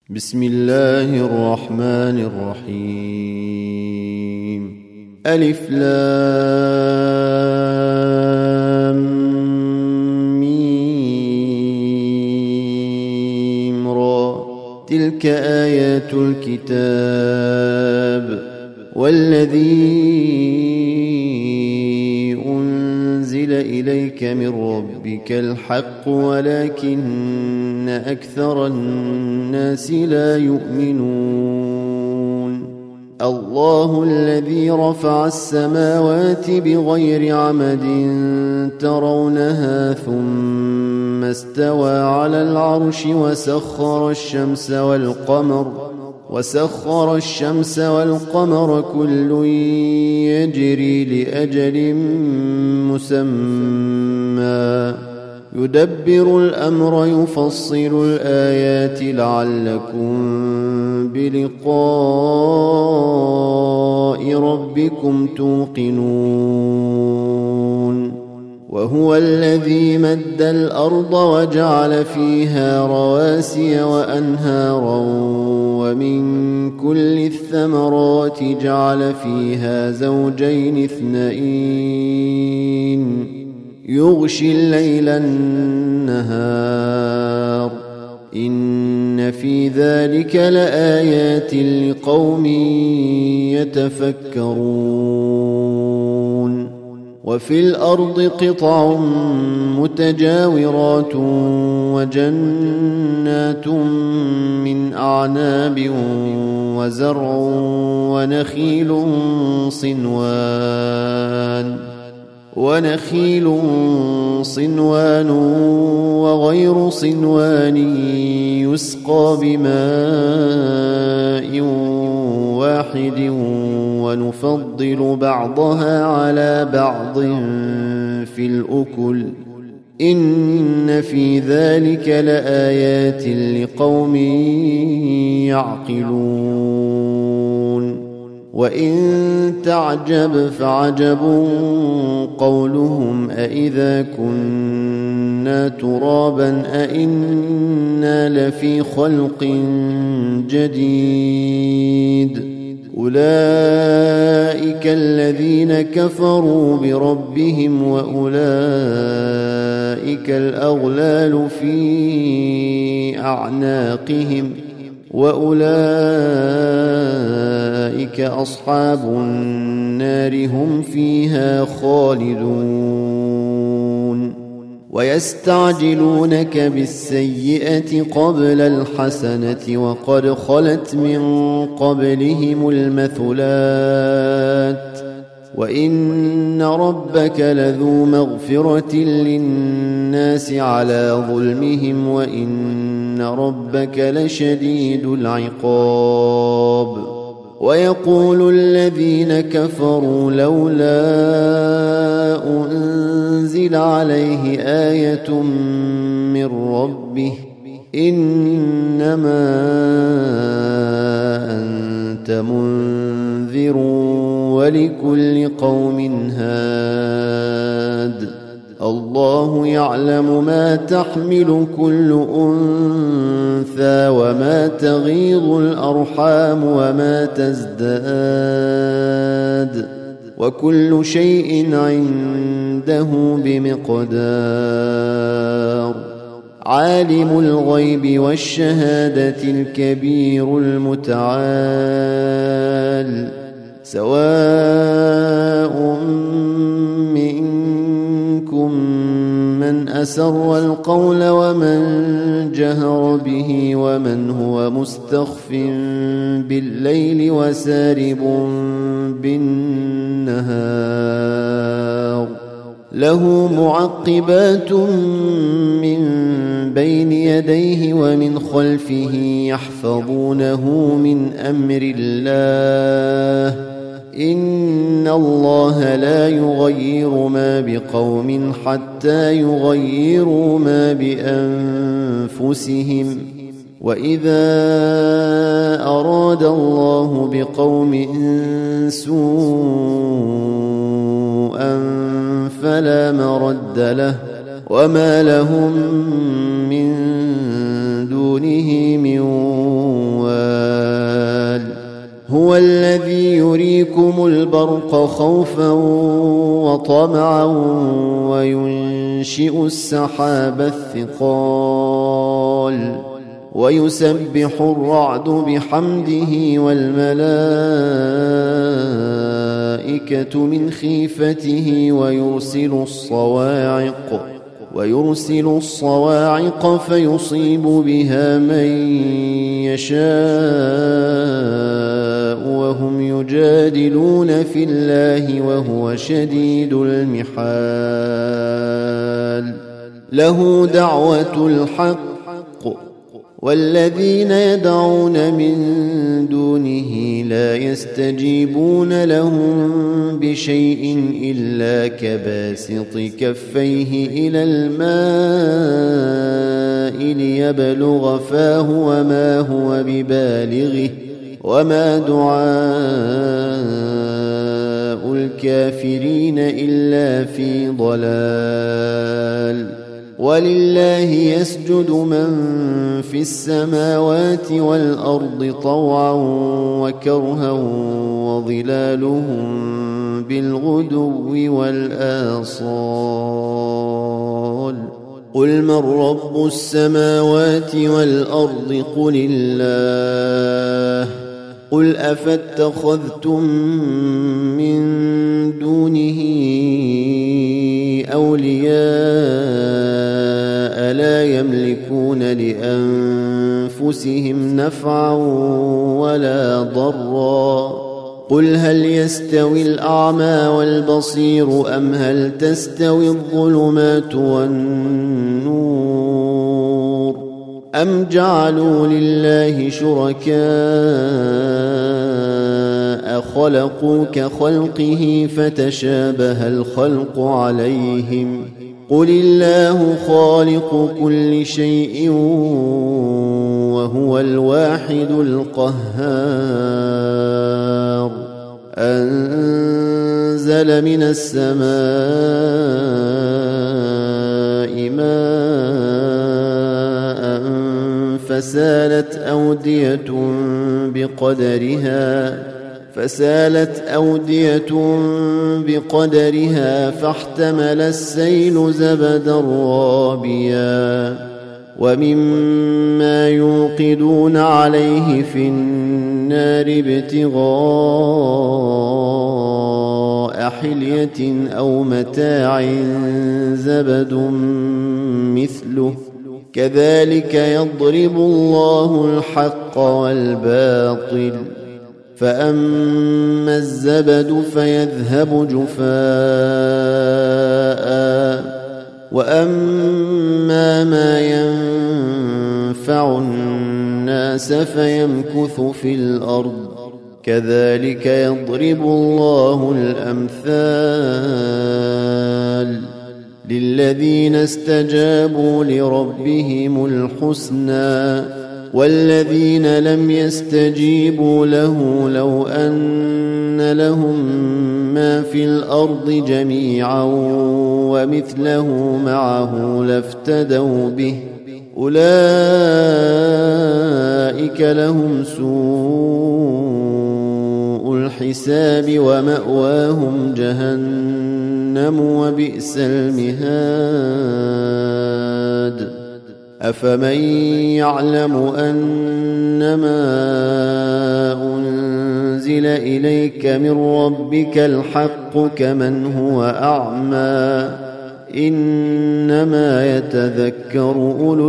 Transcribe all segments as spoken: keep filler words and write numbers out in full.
بسم الله الرحمن الرحيم. ألف لام ميم را، تلك آيات الكتاب والذي أنزل إليك من ربك الحق ولكن أكثر الناس لا يؤمنون. الله الذي رفع السماوات بغير عمد ترونها ثم استوى على العرش وسخر الشمس والقمر وسخر الشمس والقمر كل يجري لأجل مسمى يدبر الأمر يفصل الآيات لعلكم بلقاء ربكم توقنون. وهو الذي مد الأرض وجعل فيها رواسي وأنهارا ومن كل الثمرات جعل فيها زوجين اثنين يغشي الليل النهار إن في ذلك لآيات لقوم يتفكرون. وفي الأرض قطع متجاورات وجنات من أعناب وزرع ونخيل صنوان ونخيل صنوان وغير صنوان يسقى بماء واحد ونفضل بعضها على بعض في الأكل إن في ذلك لآيات لقوم يعقلون. وإن تعجب فعجب قولهم أإذا كنا ترابا أإنا لفي خلق جديد أولئك الذين كفروا بربهم وأولئك الأغلال في أعناقهم وأولئك أصحاب النار هم فيها خالدون. ويستعجلونك بالسيئة قبل الحسنة وقد خلت من قبلهم المثلات وإن ربك لذو مغفرة للناس على ظلمهم وإن ربك لشديد العقاب. ويقول الذين كفروا لولا أنزل عليه آية من ربه إنما أنت منذر ولكل قوم هاد. الله يعلم ما تحمل كل أنثى وما تغيض الأرحام وما تزداد وكل شيء عنده بمقدار. عالم الغيب والشهادة الكبير المتعال سواء منكم من أسر القول ومن جهر به ومن هو مستخف بالليل وسارب بالنهار له معقبات من بين يديه ومن خلفه يحفظونه من أمر الله إن الله لا يغير ما بقوم حتى يغيروا ما بأنفسهم وإذا أراد الله بقوم سوءا فلا مرد له وما لهم من دونه من هو الذي يريكم البرق خوفا وطمعا وينشئ السحاب الثقال ويسبح الرعد بحمده والملائكة من خيفته ويرسل الصواعق ويرسل الصواعق فيصيب بها من يشاء وهم يجادلون في الله وهو شديد المحال له دعوة الحق والذين يدعون من دونه لا يستجيبون لهم بشيء إلا كباسط كفيه إلى الماء ليبلغ فاه وما هو ببالغه وما دعاء الكافرين إلا في ضلال ولله يسجد من في السماوات والأرض طوعا وكرها وظلالهم بالغدو والآصال قل من رب السماوات والأرض قل الله قل أفاتخذتم من دونه أولياء لا يملكون لأنفسهم نفعا ولا ضرا قل هل يستوي الأعمى والبصير أم هل تستوي الظلمات والنور أم جعلوا لله شركاء خلقوا كخلقه فتشابه الخلق عليهم قل الله خالق كل شيء وهو الواحد القهار أنزل من السماء ماء فسالت أودية بقدرها فسالت أودية بقدرها فاحتمل السيل زبدا رابيا ومما يوقدون عليه في النار ابتغاء حلية أو متاع زبد مثله كذلك يضرب الله الحق والباطل فأما الزبد فيذهب جفاء وأما ما ينفع الناس فيمكث في الأرض كذلك يضرب الله الأمثال للذين استجابوا لربهم الحسنى والذين لم يستجيبوا له لو أن لهم ما في الأرض جميعا ومثله معه لافتدوا به أولئك لهم سوء الحساب ومأواهم جهنم وبئس المهاد أفمن يعلم أنما أنزل إليك من ربك الحق كمن هو أعمى إنما يتذكر أولو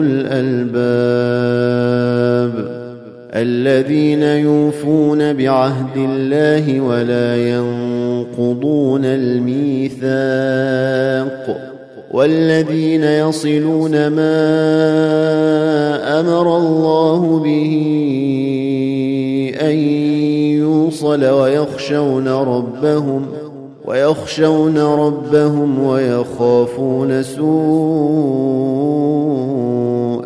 الألباب الذين يوفون بعهد الله ولا ينقضون الميثاق والذين يصلون ما أمر الله به أن يوصل ويخشون ربهم ويخشون ربهم ويخافون سوء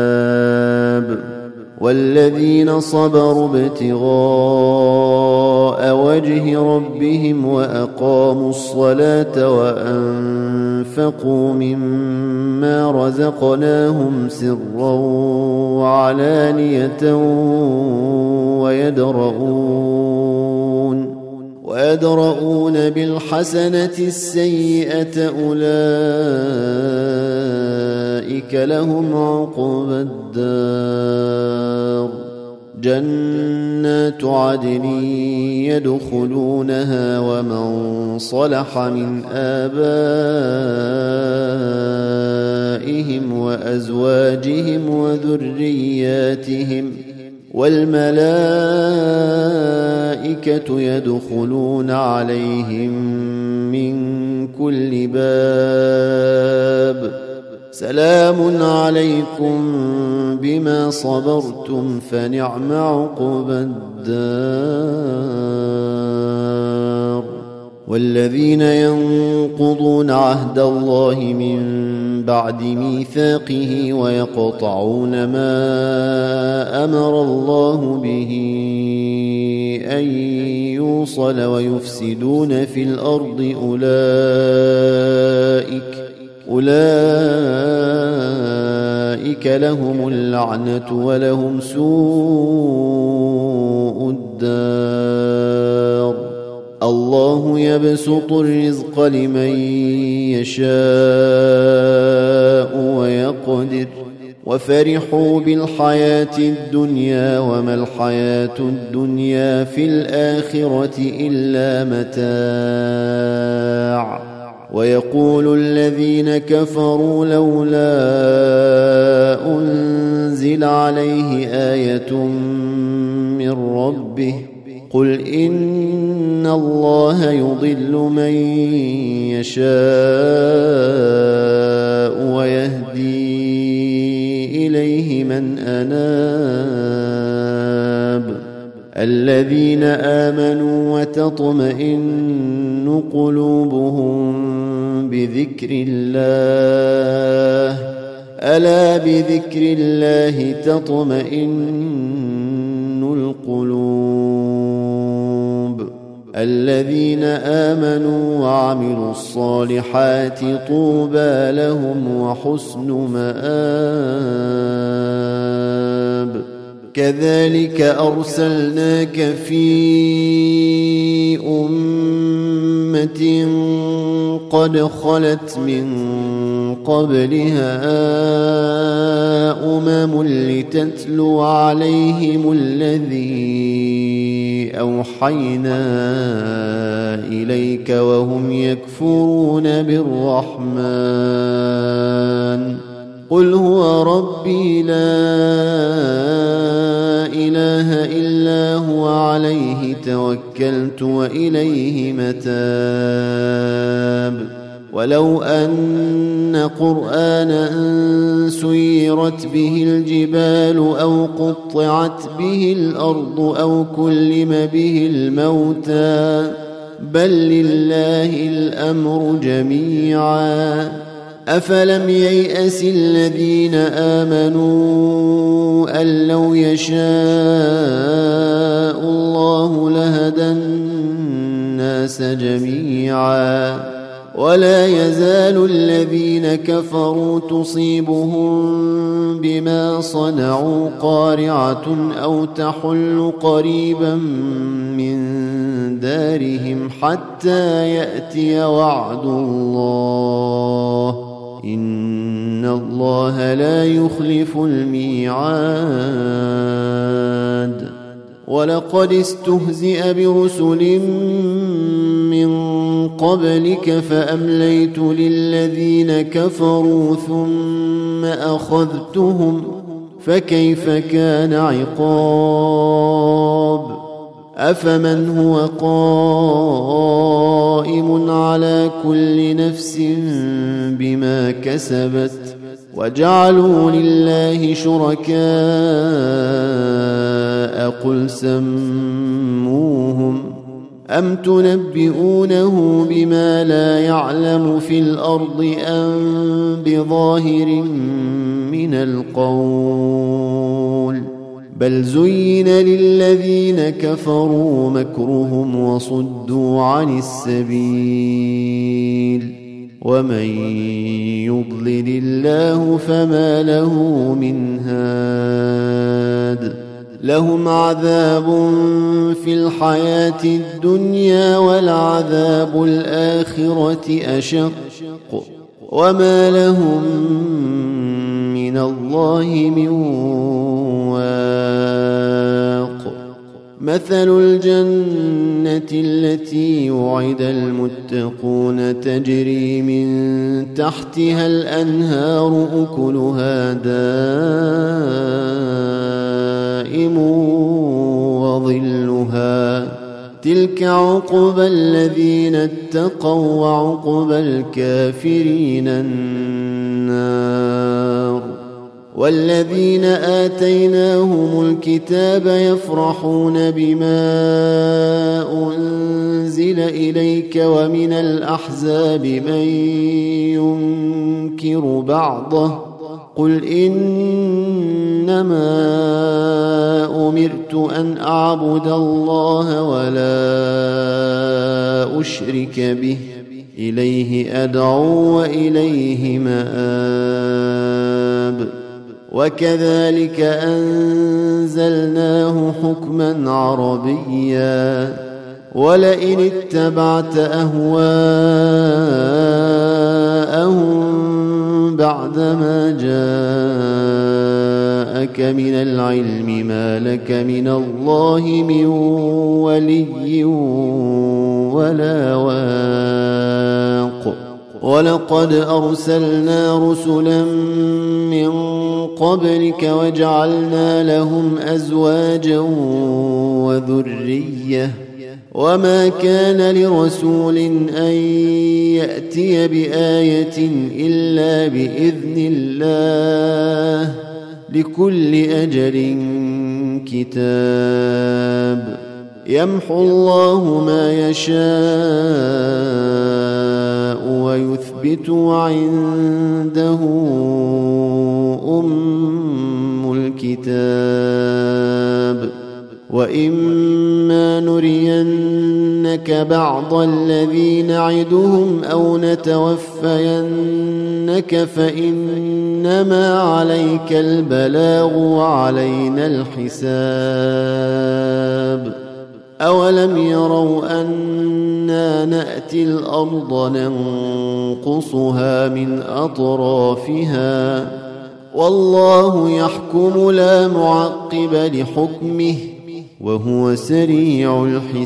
الحساب والذين صبروا ابتغاء ابتغاء وجه ربهم وأقاموا الصلاة وأنفقوا مما رزقناهم سرا وعلانية ويدرؤون ويدرؤون بالحسنة السيئة أولئك لهم عقبى الدار جنات عدن يدخلونها ومن صلح من آبائهم وأزواجهم وذرياتهم والملائكة يدخلون عليهم من كل باب سلام عليكم بما صبرتم فنعم عقبى الدار والذين ينقضون عهد الله من بعد ميثاقه ويقطعون ما أمر الله به أن يوصل ويفسدون في الأرض أولئك أولئك لهم اللعنة ولهم سوء الدار الله يبسط الرزق لمن يشاء ويقدر وفرحوا بالحياة الدنيا وما الحياة الدنيا في الآخرة إلا متاع ويقول الذين كفروا لولا أنزل عليه آية من ربه قل إن الله يضل من يشاء ويهدي إليه من أناب الذين آمنوا وتطمئن قلوبهم بذكر الله ألا بذكر الله تطمئن القلوب الذين آمنوا وعملوا الصالحات طوبى لهم وحسن مآب كذلك أرسلناك في أمة قد خلت من قبلها أمم لتتلو عليهم الذي أوحينا إليك وهم يكفرون بالرحمن قل هو ربي لا إله إلا هو عليه توكلت وإليه متاب ولو أن قرآنا سيرت به الجبال أو قطعت به الأرض أو كلم به الموتى بل لله الأمر جميعا أفلم ييأس الذين آمنوا أن لو يشاء الله لهدى الناس جميعا ولا يزال الذين كفروا تصيبهم بما صنعوا قارعة أو تحل قريبا من دارهم حتى يأتي وعد الله إن الله لا يخلف الميعاد ولقد استهزئ برسل من قبلك فأمليت للذين كفروا ثم أخذتهم فكيف كان عقاب أفمن هو قائم على كل نفس بما كسبت وجعلوا لله شركاء قل سموهم أم تنبئونه بما لا يعلم في الأرض أم بظاهر من القول بل زين للذين كفروا مكرهم وصدوا عن السبيل ومن يضلل الله فما له من هاد لهم عذاب في الحياة الدنيا ولعذاب الآخرة أشق وما لهم من الله من واق مثل الجنة التي وعد المتقون تجري من تحتها الأنهار أكلها دائم وظلها تلك عقبى الذين اتقوا وعقبى الكافرين النار والذين آتيناهم الكتاب يفرحون بما أنزل إليك ومن الأحزاب من ينكر بعضه قل إنما أمرت أن أعبد الله ولا أشرك به إليه أدعو وإليه مآب وكذلك أنزلناه حكما عربيا ولئن اتبعت أهواءهم بعدما جاءك من العلم ما لك من الله من ولي ولا واق ولقد أرسلنا رسلا من قبلك وجعلنا لهم أزواجا وذرية وما كان لرسول أن يأتي بآية إلا بإذن الله لكل أجل كتاب يمحو الله ما يشاء ويثبت وعنده أم الكتاب وإما نرينك بعض الذي نعدهم أو نتوفينك فإنما عليك البلاغ وعلينا الحساب أولم يروا أنا نأتي الأرض ننقصها من أطرافها والله يحكم لا معقب لحكمه وهو سريع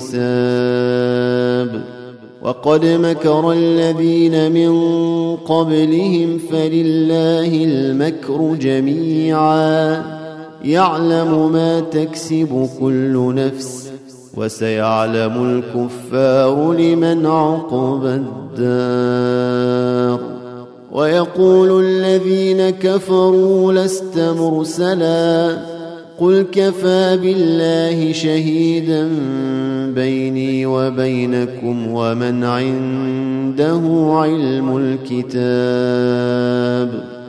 الحساب وقد مكر الذين من قبلهم فلله المكر جميعا يعلم ما تكسب كل نفس وسيعلم الكفار لمن عقبى الدار ويقول الذين كفروا لست مرسلا قل كفى بالله شهيدا بيني وبينكم ومن عنده علم الكتاب